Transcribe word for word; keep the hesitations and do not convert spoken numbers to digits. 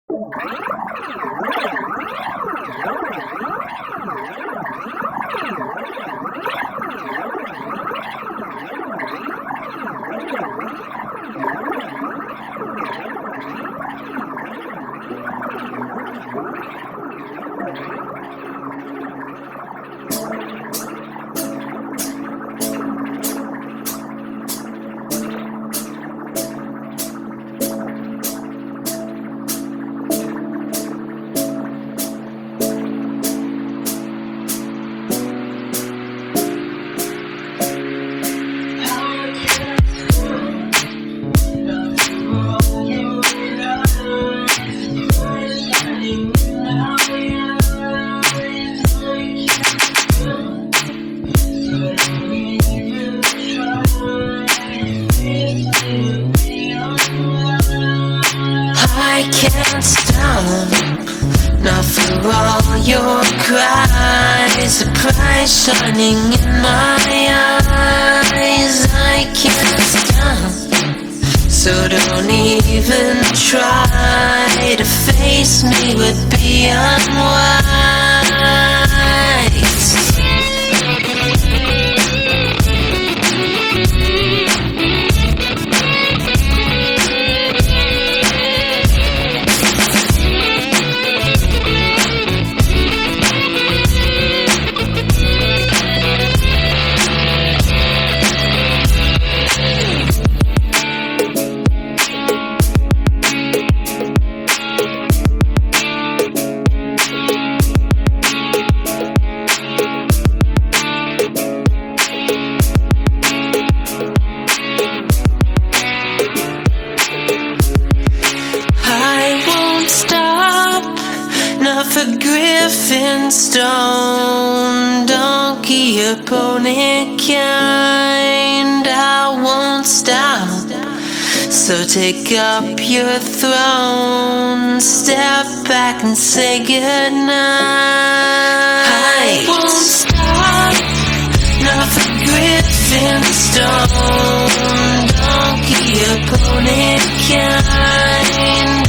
I can't stop, not for all your cries. The price shining in my eyes. I can't stop, so don't even try to face me would be unwise. For griffin, stone, donkey, opponent kind, I won't stop. So take up your throne, step back and say goodnight. I won't stop, not for griffin, stone, donkey, opponent kind.